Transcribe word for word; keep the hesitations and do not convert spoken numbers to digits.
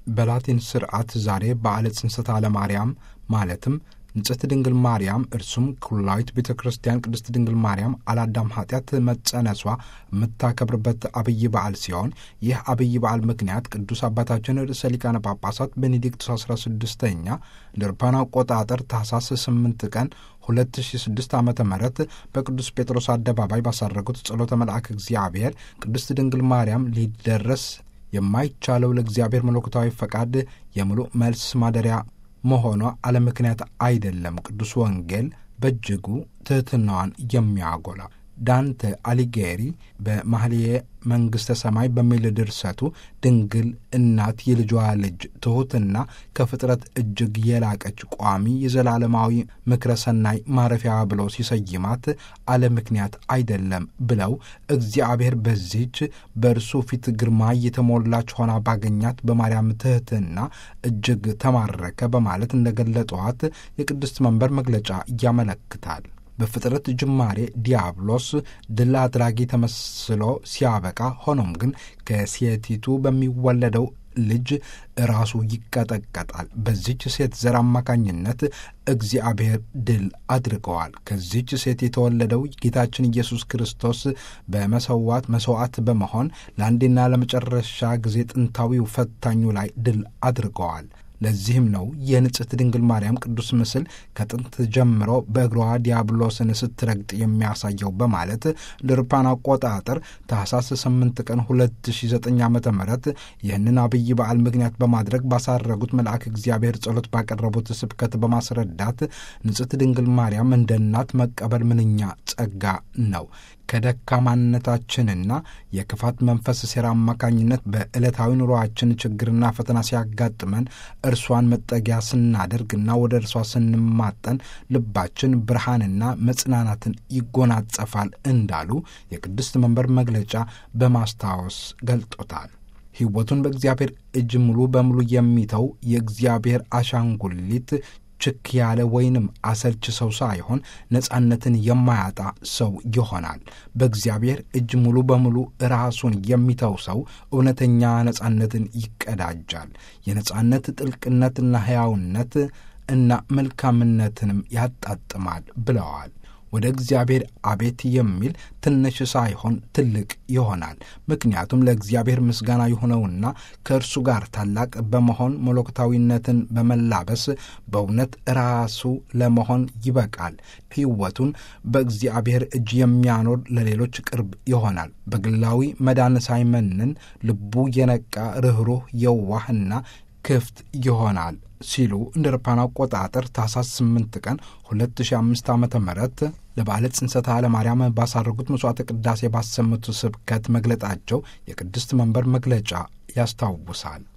በላቲን ስርዓት ዛሬ በዓለ ጽንሰተ ለማርያም ማለትም ንጽሕት ድንግል ማርያም እርሱም ኩላዊት ቤተ ክርስቲያን ቅድስት ድንግል ማርያም አላዳም ኃጢአት መጸነሷ የምታከብርበት አብይ በዓል ሲሆን ይህ አብይ በዓል ምክንያት ቅዱስ አባታችን ርዕሰ ሊቃነ ጳጳሳት ቤኔዲክቱስ አስራ ስድስተኛ ለአውሮፓውያን አቆጣጠር ታኅሳስ ስምንት ቀን ሁለት ሺህ ስድስት ዓመተ ምህረት በቅዱስ ጴጥሮስ አደባባይ ባሳረጉት ጸሎተ መልአክ እግዚአብሔር ቅድስት ድንግል ማርያም ሊደረስ የማይቻለው ለእግዚአብሔር መለኮታዊ ፈቃድ የሙሉ መልስ ማደሪያ መሆኗ አለ ምክንያት አይደለም። ቅዱስ ወንጌል በእጅጉ ትሕትናዋን የሚያጎላ ዳንተ አሊጌሪ በማህልየ መንግሥተ ሰማይ በሚል ድርሰቱ ድንግል እናት የልጇ ልጅ ትሑትና ከፍጥረት እጅግ የላቀች ቋሚ የዘላለማዊ ምክረ ሰናይ ማረፊያ ብሎ ሲሰይማት አለ ምክንያት አይደለም ብለው እግዚአብሔር በዚች በእርሱ ፊት ግርማ የተሞላች ሆና ባገኛት በማርያም ትሕትና እጅግ ተማረከ በማለት እንደገለጧት የቅድስት መንበር መግለጫ ያመለክታል። በፍጥረት ጅማሬ ዲያብሎስ ድል አድራጊ ተመስሎ ሲያበቃ፣ ሆኖም ግን ከሴቲቱ በሚወለደው ልጅ ራሱ ይቀጠቀጣል። በዚች ሴት ዘር አማካኝነት እግዚአብሔር ድል አድርገዋል። ከዚች ሴት የተወለደው ጌታችን ኢየሱስ ክርስቶስ በመሰዋት መስዋዕት በመሆን ለአንዴና ለመጨረሻ ጊዜ ጥንታዊው ፈታኙ ላይ ድል አድርገዋል። ለዚህም ነው የንጽሕት ድንግል ማርያም ቅዱስ ምስል ከጥንት ጀምሮ በእግሯ ዲያብሎስን ስትረግጥ የሚያሳየው በማለት ለአውሮፓውያን አቆጣጠር ታኅሳስ ስምንት ቀን ሁለት ሺህ ዘጠኝ ዓመተ ምህረት ይህንን አብይ በዓል ምክንያት በማድረግ ባሳረጉት መልአክ እግዚአብሔር ጸሎት ባቀረቡት ስብከት በማስረዳት ንጽሕት ድንግል ማርያም እንደ እናት መቀበል ምንኛ ጸጋ ነው። ከደካማነታችንና የክፋት መንፈስ ሴራ አማካኝነት በዕለታዊ ኑሮአችን ችግርና ፈተና ሲያጋጥመን እርሷን መጠጊያ ስናደርግና ወደ እርሷ ስንማጠን ልባችን ብርሃንና መጽናናትን ይጎናጸፋል እንዳሉ የቅድስት መንበር መግለጫ በማስታወስ ገልጦታል። ሕይወቱን በእግዚአብሔር እጅ ሙሉ በሙሉ የሚተው የእግዚአብሔር አሻንጉሊት ችክ ያለ ወይንም አሰልች ሰው ሳይሆን ነጻነትን የማያጣ ሰው ይሆናል። በእግዚአብሔር እጅ ሙሉ በሙሉ ራሱን የሚተው ሰው እውነተኛ ነጻነትን ይቀዳጃል። የነጻነት ጥልቅነትና ሕያውነት እና መልካምነትንም ያጣጥማል ብለዋል። ወደ እግዚአብሔር አቤት የሚል ትንሽ ሳይሆን ትልቅ ይሆናል። ምክንያቱም ለእግዚአብሔር ምስጋና የሆነውና ከእርሱ ጋር ታላቅ በመሆን መለኮታዊነትን በመላበስ በእውነት ራሱ ለመሆን ይበቃል። ሕይወቱን በእግዚአብሔር እጅ የሚያኖር ለሌሎች ቅርብ ይሆናል። በግላዊ መዳን ሳይመንን ልቡ የነቃ ርኅሩህ የዋህና ክፍት ይሆናል ሲሉ እንደ አውሮፓውያን አቆጣጠር ታኅሳስ ስምንት ቀን ሁለት ሺህ አምስት ዓመተ ምህረት ለበዓለ ጽንሰተ ለማርያም ባሳረጉት መስዋዕተ ቅዳሴ ባሰሙት ስብከት መግለጣቸው የቅድስት መንበር መግለጫ ያስታውሳል።